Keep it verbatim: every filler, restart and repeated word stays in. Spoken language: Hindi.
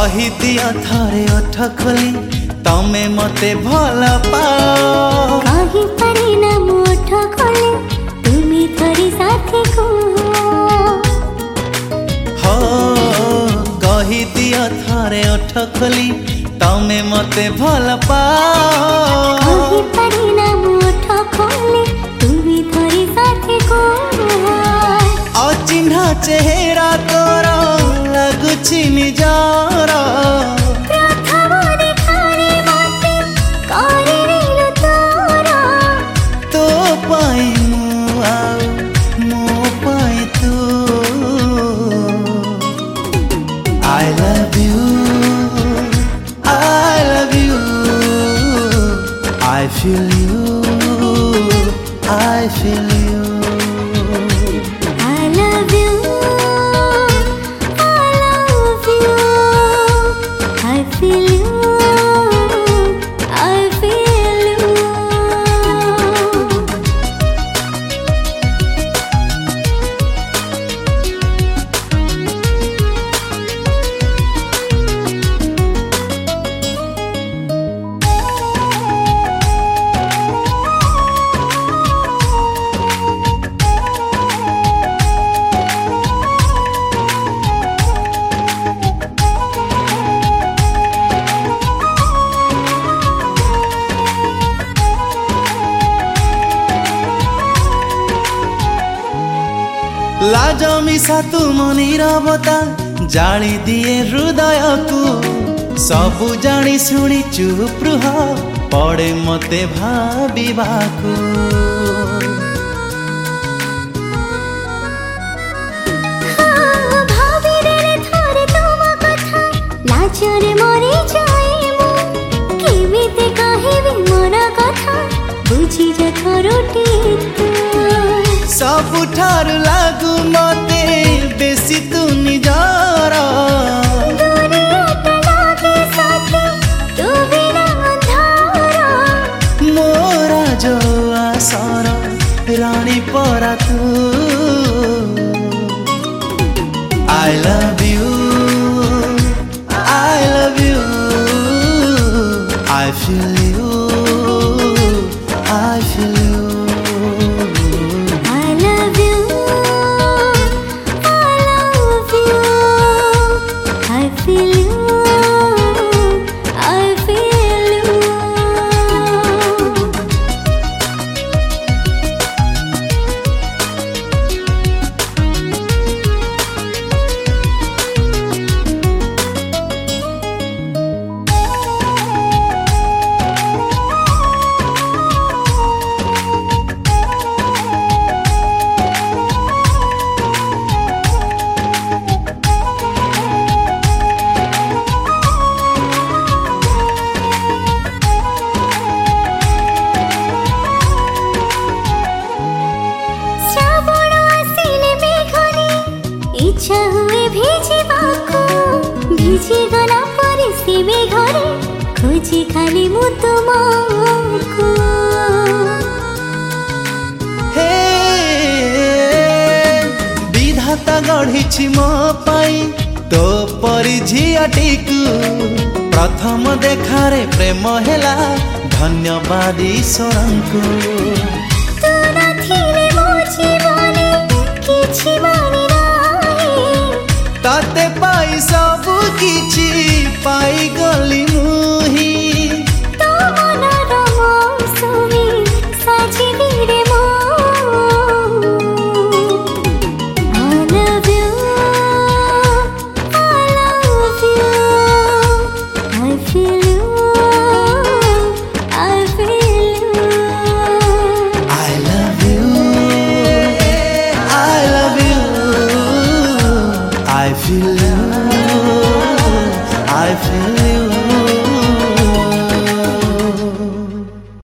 कही दिया थरे ओठ खोली तमे मते भल पाओ कही पारी ना ओठ खोले तुमी थरी साथी को हो कही दिया थरे ओठ खोली तमे मते भल पाओ कही पारी ना ओठ खोले तुमी थरी साथी को अचिन्हा चेहरा तोर लगुछि निजार प्रथम देखारे मते करिलु तोर तो पाई मु आउ मो पाई तू I love you I love you I feel you I feel you I love you I love you I feel you I feel you लाज मिसा तुम नीरवता जाली दिए हृदय को सबु जानी शुणी चुप रुह पड़े मते भाबिबाकू भाबिरे थरे तुम कथा लाजरे मरि जाए मु केमिते कहिबि मोर कथा बुझी जा थरुटी सबुठार लागू मते बेसी तू निजार मोरा जो आसर रानी परा तू I love you I love you I feel you I feel you इच्छा हुए भेजिबाको भिजी गला परे से मेघरे खोजी खाली मु तुमको हे विधाता गढ़िछि मो पाई तो परि झियाटिकु प्रथम देखारे प्रेम हेला धन्यवाद ईश्वरंकु तू नथिले मो जीवने किछि माने ताते पाई सब किछि पाई गली मुही तो मनर मौसमी साजिबी रे मो I love you I love you I feel you I feel you I love you I love you I feel you I feel you